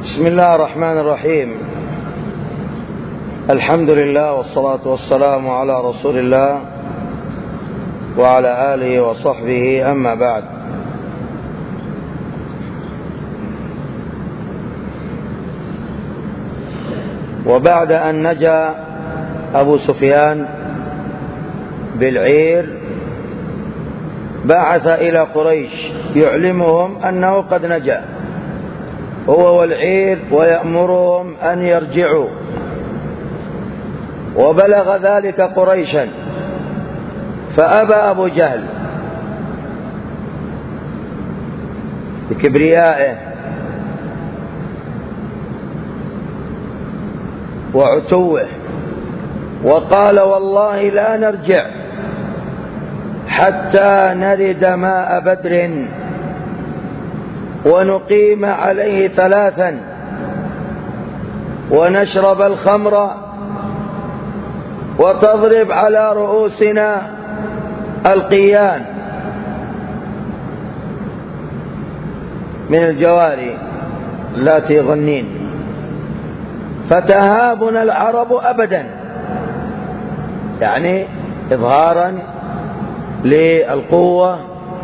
بسم الله الرحمن الرحيم. الحمد لله والصلاة والسلام على رسول الله وعلى آله وصحبه، أما بعد. وبعد أن نجا أبو سفيان بالعير بعث إلى قريش يعلمهم أنه قد نجا هو والعير ويأمرهم أن يرجعوا، وبلغ ذلك قريشا فأبى أبو جهل بكبريائه وعتوه، وقال: والله لا نرجع حتى نرد ماء بدر ونقيم عليه 3 ونشرب الخمر وتضرب على رؤوسنا القيان من الجواري اللاتي يغنين، فتهابنا العرب أبدا، يعني إظهارا للقوة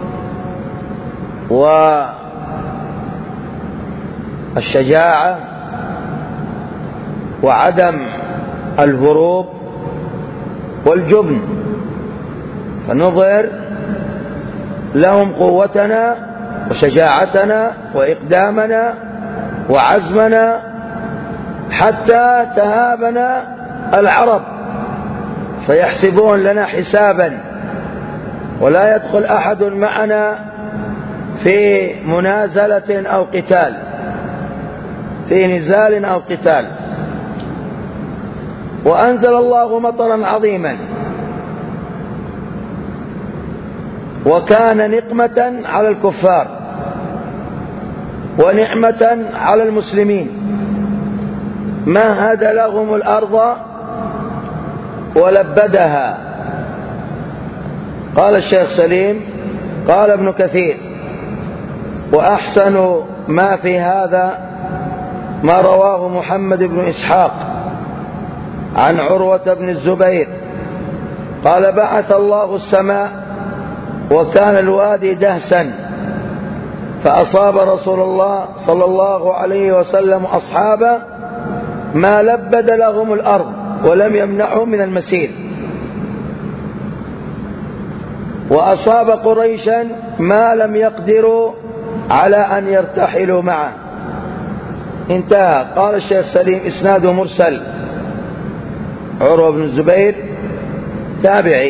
والشجاعة وعدم الهروب والجبن، فنظهر لهم قوتنا وشجاعتنا وإقدامنا وعزمنا حتى تهابنا العرب، فيحسبون لنا حسابا، ولا يدخل أحد معنا في منازلة أو قتال، في نزال أو قتال. وأنزل الله مطرا عظيما، وكان نقمة على الكفار ونعمة على المسلمين، مهد لهم الأرض ولبدها. قال الشيخ سليم، قال ابن كثير: وأحسن ما في هذا ما رواه محمد بن إسحاق عن عروة بن الزبير قال: بعث الله السماء وكان الوادي دهسا، فأصاب رسول الله صلى الله عليه وسلم أصحابه ما لبد لهم الأرض ولم يمنعهم من المسير، وأصاب قريشا ما لم يقدروا على أن يرتحلوا معه. انتهى. قال الشيخ سليم: إسناده مرسل، عروة بن الزبير تابعي،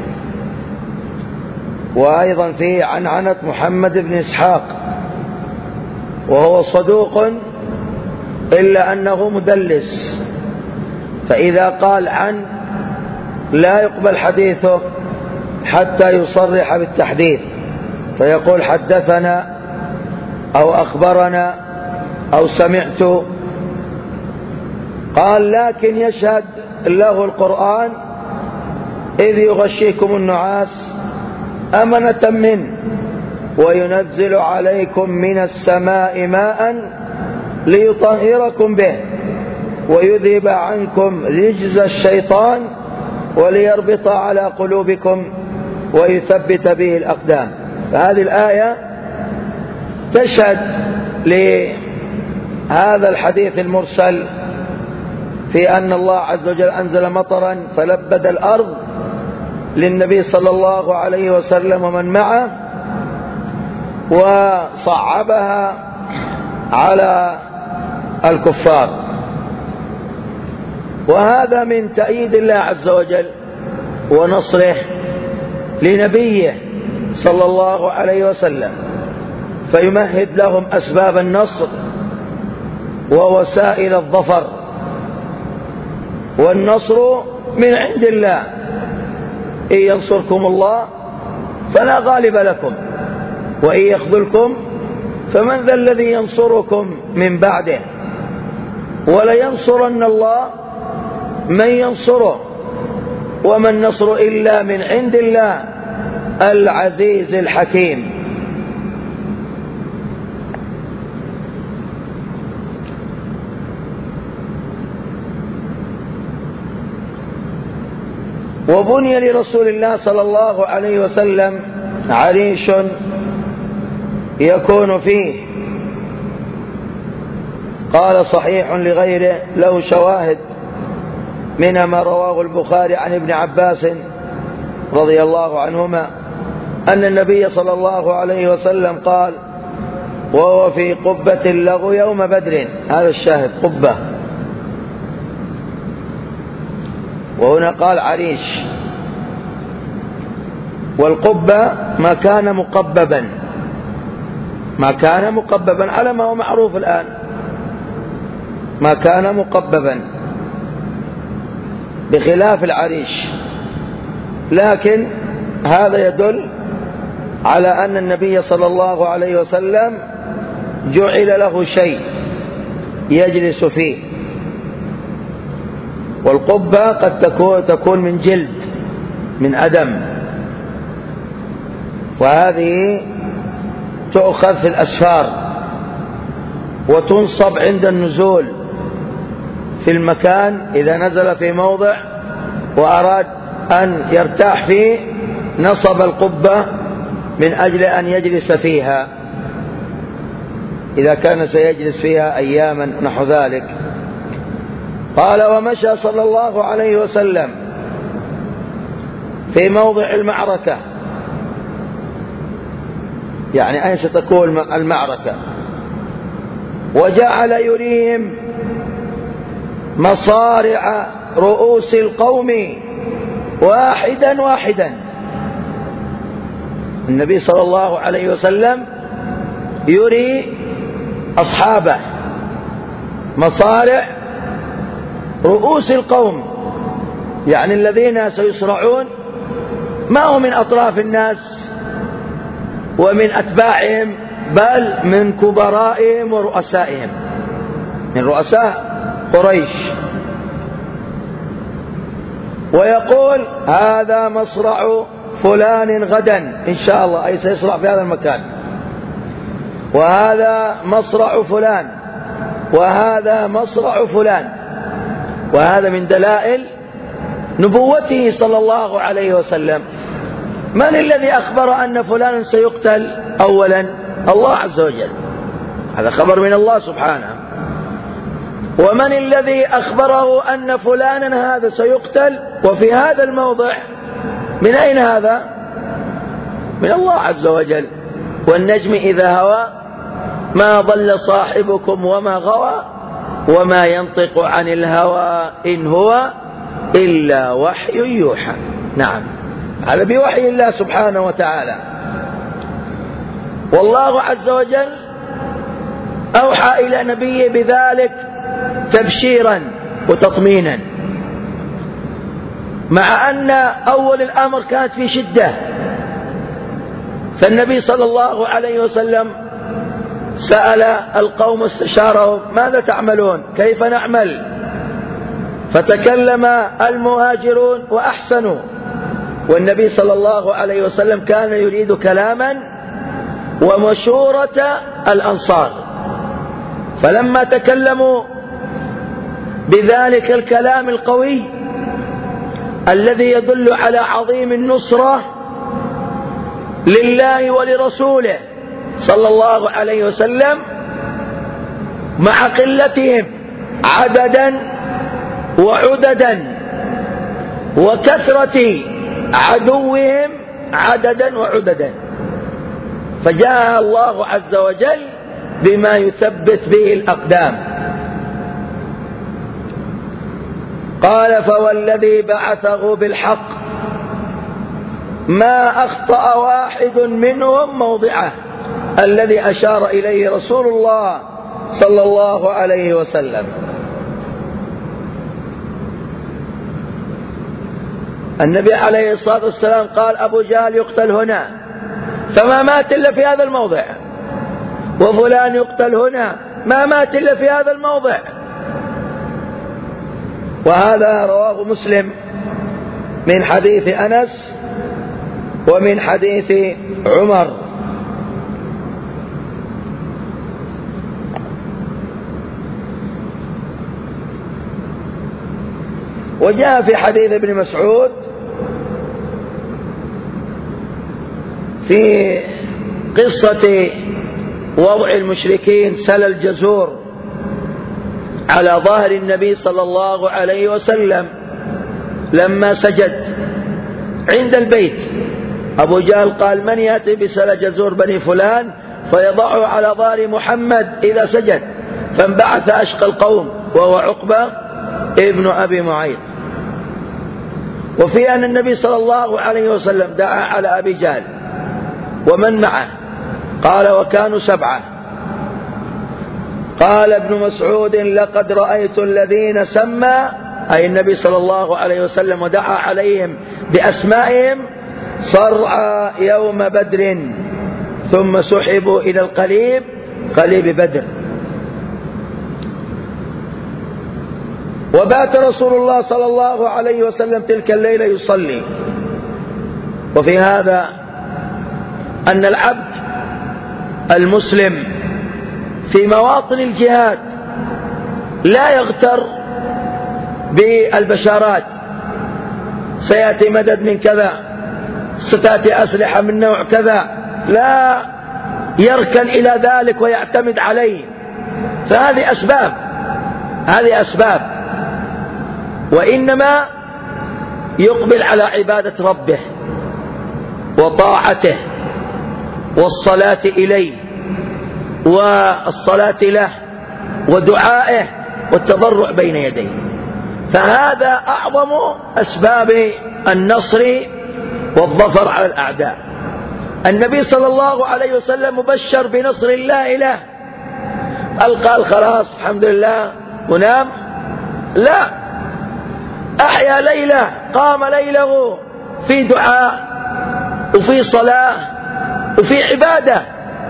وأيضا فيه عنعنة محمد بن إسحاق، وهو صدوق إلا أنه مدلس، فإذا قال عن لا يقبل حديثه حتى يصرح بالتحديث، فيقول حدثنا أو أخبرنا أو سمعت. قال: لكن يشهد له القرآن إذ يغشيكم النعاس أمنة منه وينزل عليكم من السماء ماء ليطهركم به ويذهب عنكم رجز الشيطان وليربط على قلوبكم ويثبت به الأقدام. فهذه الآية تشهد لهذا الحديث المرسل في أن الله عز وجل أنزل مطرا فلبد الأرض للنبي صلى الله عليه وسلم ومن معه، وصعبها على الكفار. وهذا من تأييد الله عز وجل ونصره لنبيه صلى الله عليه وسلم، فيمهد لهم أسباب النصر ووسائل الظفر، والنصر من عند الله، إن ينصركم الله فلا غالب لكم وإن يخذلكم فمن ذا الذي ينصركم من بعده، ولينصرن الله من ينصره، وما النصر إلا من عند الله العزيز الحكيم. وبني لرسول الله صلى الله عليه وسلم عريش يكون فيه. قال صحيح لغيره له شواهد، منها ما رواه البخاري عن ابن عباس رضي الله عنهما أن النبي صلى الله عليه وسلم قال وهو في قبة له يوم بدر، هذا الشاهد قبة، وهنا قال عريش، والقبة ما كان مقببا، ما كان مقببا على ما هو معروف الآن، ما كان مقببا بخلاف العريش. لكن هذا يدل على أن النبي صلى الله عليه وسلم جعل له شيء يجلس فيه، والقبة قد تكون من جلد، من أدم، وهذه تؤخذ في الأسفار وتنصب عند النزول في المكان، إذا نزل في موضع وأراد أن يرتاح فيه نصب القبة من أجل أن يجلس فيها إذا كان سيجلس فيها أياما نحو ذلك. قال ومشى صلى الله عليه وسلم في موضع المعركة، يعني أين ستكون المعركة، وجعل يريهم مصارع رؤوس القوم واحدا واحدا. النبي صلى الله عليه وسلم يري أصحابه مصارع رؤوس القوم، يعني الذين سيصرعون ما هم من أطراف الناس ومن أتباعهم، بل من كبرائهم ورؤسائهم، من رؤساء قريش. ويقول هذا مصرع فلان غدا إن شاء الله، أي سيصرع في هذا المكان، وهذا مصرع فلان، وهذا مصرع فلان. وهذا من دلائل نبوته صلى الله عليه وسلم. من الذي أخبر أن فلان سيقتل أولا؟ الله عز وجل، هذا خبر من الله سبحانه. ومن الذي أخبره أن فلانا هذا سيقتل وفي هذا الموضع؟ من أين هذا؟ من الله عز وجل. والنجم إذا هوى ما ضل صاحبكم وما غوى وما ينطق عن الهوى إن هو إلا وحي يوحى. نعم، هذا بوحي الله سبحانه وتعالى. والله عز وجل أوحى إلى نبيه بذلك تبشيرا وتطمينا، مع أن أول الأمر كانت في شدة. فالنبي صلى الله عليه وسلم سأل القوم استشارهم ماذا تعملون؟ كيف نعمل؟ فتكلم المهاجرون وأحسنوا، والنبي صلى الله عليه وسلم كان يريد كلاما ومشورة الأنصار. فلما تكلموا بذلك الكلام القوي الذي يدل على عظيم النصرة لله ولرسوله صلى الله عليه وسلم، مع قلتهم عددا وعددا وكثرة عدوهم عددا وعددا، فجاء الله عز وجل بما يثبت به الأقدام. قال فوالذي بعثه بالحق ما أخطأ واحد منهم موضعه الذي أشار إليه رسول الله صلى الله عليه وسلم. النبي عليه الصلاة والسلام قال أبو جهل يقتل هنا فما مات إلا في هذا الموضع، وفلان يقتل هنا ما مات إلا في هذا الموضع. وهذا رواه مسلم من حديث أنس ومن حديث عمر. وجاء في حديث ابن مسعود في قصة وضع المشركين سل الجزور على ظهر النبي صلى الله عليه وسلم لما سجد عند البيت. أبو جهل قال: من يأتي بسل جزور بني فلان فيضعه على ظهر محمد إذا سجد؟ فانبعث أشقى القوم وهو عقبة ابن أبي معيط. وفي أن النبي صلى الله عليه وسلم دعا على أبي جهل ومن معه، قال: وكانوا 7. قال ابن مسعود: لقد رأيت الذين سمى، أي النبي صلى الله عليه وسلم، ودعا عليهم بأسمائهم صرعى يوم بدر، ثم سحبوا إلى القليب، قليب بدر. وبات رسول الله صلى الله عليه وسلم تلك الليلة يصلي. وفي هذا أن العبد المسلم في مواطن الجهاد لا يغتر بالبشارات: سيأتي مدد من كذا، ستأتي أسلحة من نوع كذا، لا يركن إلى ذلك ويعتمد عليه، فهذه أسباب، هذه أسباب، وإنما يقبل على عبادة ربه وطاعته والصلاة إليه والصلاة له ودعائه والتضرع بين يديه، فهذا أعظم أسباب النصر والظفر على الأعداء. النبي صلى الله عليه وسلم مبشر بنصر الله له، قال خلاص الحمد لله ونام؟ لا، أحيا ليلة، قام ليله في دعاء وفي صلاة وفي عبادة،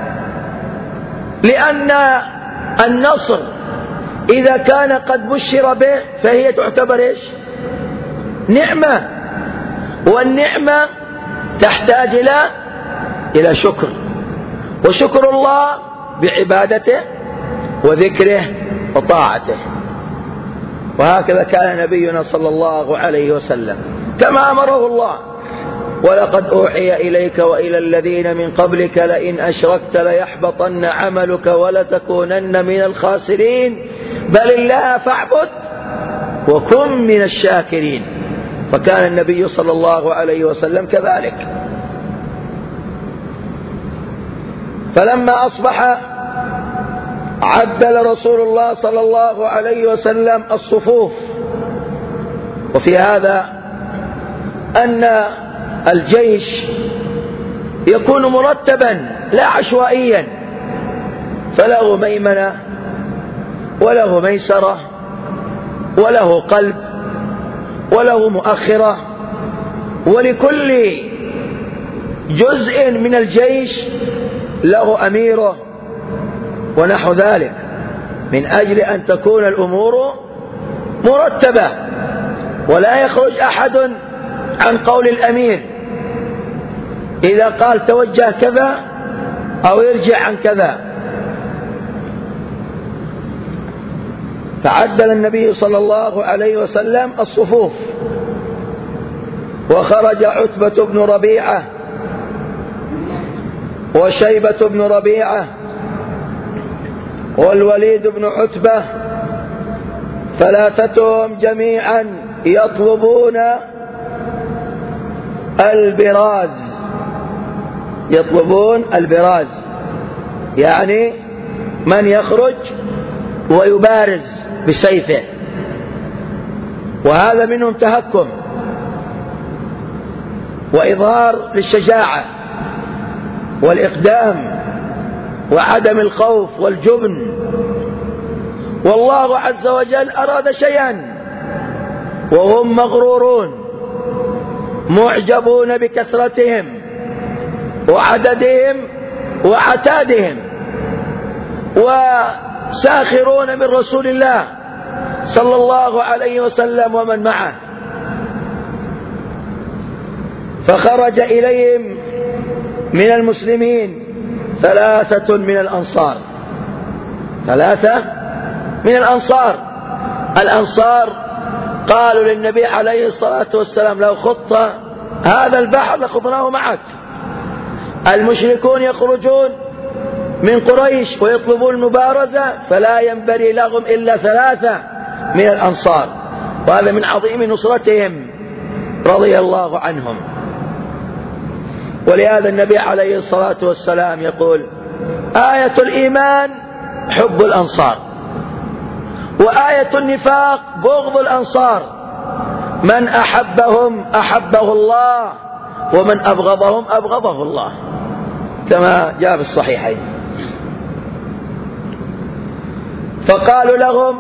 لأن النصر إذا كان قد بشر به فهي تعتبر إيش؟ نعمة، والنعمة تحتاج إلى شكر، وشكر الله بعبادته وذكره وطاعته. وهكذا كان نبينا صلى الله عليه وسلم كما أمره الله: ولقد أوحي إليك وإلى الذين من قبلك لئن أشركت ليحبطن عملك ولتكونن من الخاسرين بل الله فاعبد وكن من الشاكرين. فكان النبي صلى الله عليه وسلم كذلك. فلما أصبح عدل رسول الله صلى الله عليه وسلم الصفوف. وفي هذا أن الجيش يكون مرتبا لا عشوائيا، فله ميمنة وله ميسرة وله قلب وله مؤخرة، ولكل جزء من الجيش له أميره ونحو ذلك، من أجل أن تكون الأمور مرتبة ولا يخرج أحد عن قول الأمير إذا قال توجه كذا أو يرجع عن كذا. فعدل النبي صلى الله عليه وسلم الصفوف، وخرج عتبة بن ربيعة وشيبة بن ربيعة والوليد بن عتبة، ثلاثتهم جميعا يطلبون البراز، يطلبون البراز يعني من يخرج ويبارز بسيفه، وهذا منهم تهكم وإظهار للشجاعة والإقدام وعدم الخوف والجبن. والله عز وجل أراد شيئا وهم مغرورون معجبون بكثرتهم وعددهم وعتادهم، وساخرون من رسول الله صلى الله عليه وسلم ومن معه. فخرج إليهم من المسلمين 3 من الأنصار، 3 من الأنصار. الأنصار قالوا للنبي عليه الصلاة والسلام: لو خضت هذا البحر لخضناه معك، المشركون يخرجون من قريش ويطلبون المبارزة، فلا ينبري لهم إلا 3 من الأنصار، وهذا من عظيم نصرتهم رضي الله عنهم. ولهذا النبي عليه الصلاة والسلام يقول: آية الإيمان حب الأنصار، وآية النفاق بغض الأنصار، من أحبهم أحبه الله، ومن أبغضهم أبغضه الله، كما جاء في الصحيحين. فقالوا لهم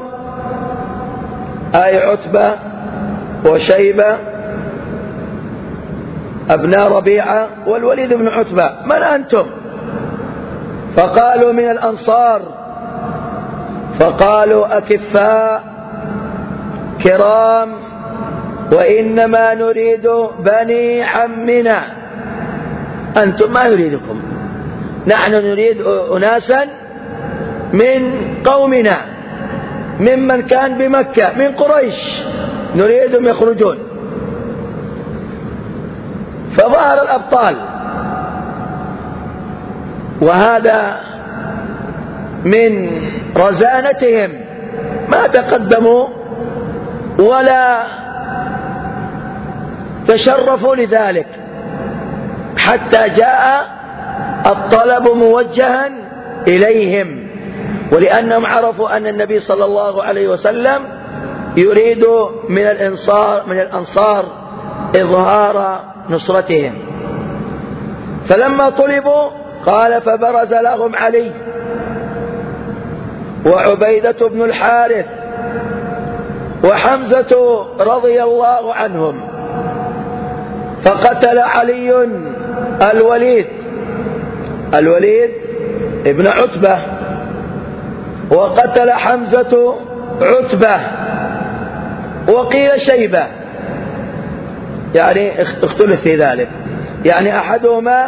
أي عتبة وشيبة أبناء ربيعة والوليد بن عتبة: من أنتم؟ فقالوا: من الأنصار. فقالوا: أكفاء كرام، وإنما نريد بني عمنا، أنتم ما نريدكم، نحن نريد أناسا من قومنا ممن كان بمكة من قريش، نريدهم يخرجون. فظهر الأبطال، وهذا من رزانتهم، ما تقدموا ولا تشرفوا لذلك حتى جاء الطلب موجها إليهم، ولأنهم عرفوا أن النبي صلى الله عليه وسلم يريد من الأنصار إظهار نصرتهم. فلما طلبوا قال: فبرز لهم علي وعبيدة بن الحارث وحمزة رضي الله عنهم، فقتل علي الوليد ابن عتبة، وقتل حمزة عتبة، وقيل شيبة، يعني اختلف في ذلك، يعني أحدهما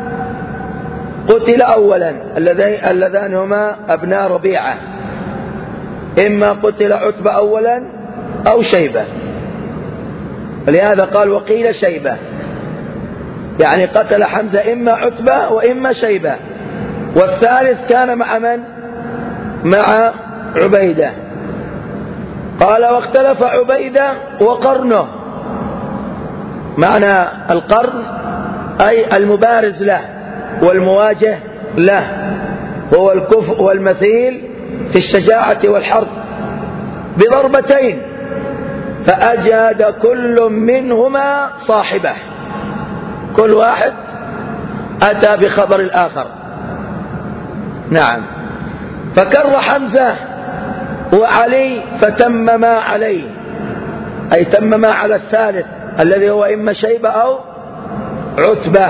قتل أولا، اللذان هما أبناء ربيعة، إما قتل عتبة أولا أو شيبة، ولهذا قال: وقيل شيبة، يعني قتل حمزة إما عتبة وإما شيبة، والثالث كان مع من؟ مع عبيدة. قال: واختلف عبيدة وقرنه، معنى القرن أي المبارز له والمواجه له، هو الكفء والمثيل في الشجاعة والحرب، بضربتين، فأجاد كل منهما صاحبه، كل واحد أتى بخبر الآخر. نعم. فكر حمزة وعلي فتمما عليه، أي تمما على الثالث الذي هو إما شيبة أو عتبة.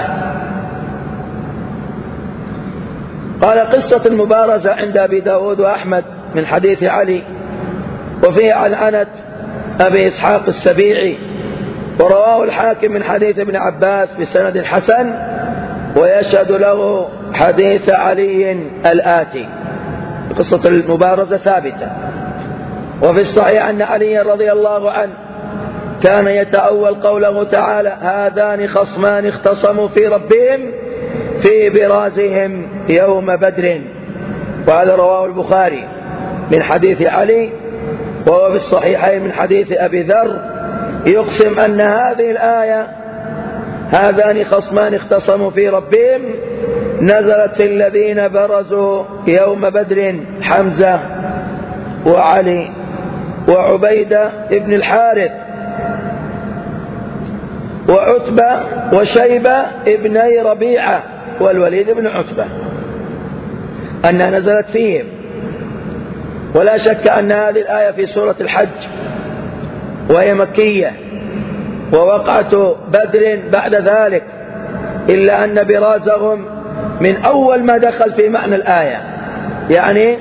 قال: قصة المبارزة عند أبي داود وأحمد من حديث علي، وفيه عنعنة أبي إسحاق السبيعي، ورواه الحاكم من حديث ابن عباس بسند حسن، ويشهد له حديث علي الآتي. قصة المبارزة ثابتة. وفي الصحيح أن علي رضي الله عنه كان يتأول قوله تعالى: هذان خصمان اختصموا في ربهم في برازهم يوم بدر، وهذا رواه البخاري من حديث علي، وهو في الصحيحين من حديث أبي ذر، يقسم أن هذه الآية هذان خصمان اختصموا في ربهم نزلت في الذين برزوا يوم بدر: حمزة وعلي وعبيدة ابن الحارث وعتبة وشيبة ابني ربيعة والوليد بن عتبة، أنها نزلت فيهم. ولا شك أن هذه الآية في سورة الحج، وهي مكية، ووقعة بدر بعد ذلك، إلا أن برازهم من أول ما دخل في معنى الآية، يعني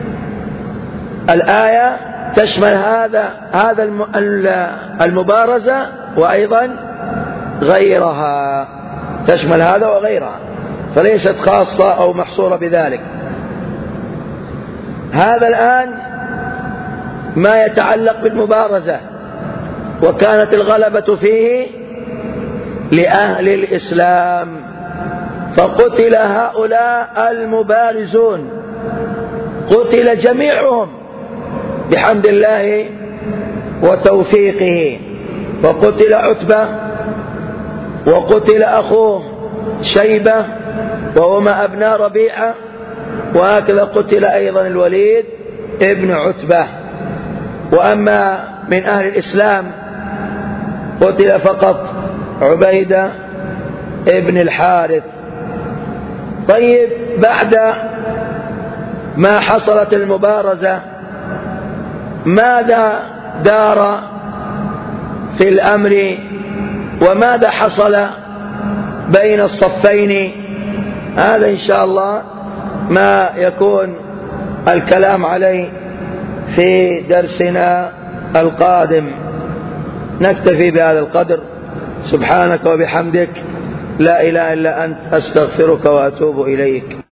الآية تشمل هذا المبارزة، وأيضا غيرها، تشمل هذا وغيرها، فليست خاصة أو محصورة بذلك. هذا الآن ما يتعلق بالمبارزة، وكانت الغلبة فيه لأهل الإسلام، فقتل هؤلاء المبارزون، قتل جميعهم بحمد الله وتوفيقه. فقتل عتبة، وقتل أخوه شيبة وهما أبناء ربيعة، وهكذا قتل أيضا الوليد ابن عتبة. وأما من أهل الإسلام قتل فقط عبيدة ابن الحارث. طيب، بعد ما حصلت المبارزة ماذا دار في الأمر وماذا حصل بين الصفين؟ هذا إن شاء الله ما يكون الكلام عليه في درسنا القادم. نكتفي بهذا القدر. سبحانك وبحمدك، لا إله إلا أنت، أستغفرك وأتوب إليك.